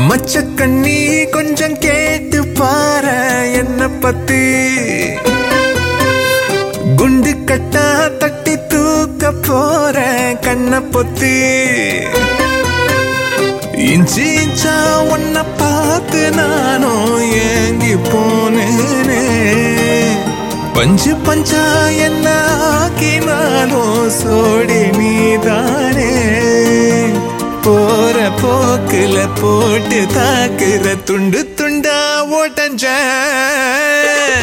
மச்ச கண்ணி கொஞ்சம் கேட்டு பாரு என்ன பத்தி குண்டு கட்டா தட்டி தூக்க போற கண்ண பொத்தி இஞ்சி இஞ்சா உன்ன பார்த்து நானும் ஏங்கி போனேனே பஞ்சு பஞ்சா என்ன ஆக்கினாலும் சோடி நீதானே போற போக்குல போட்டு தாக்குற துண்டு துண்டா ஓட்டஞ்ச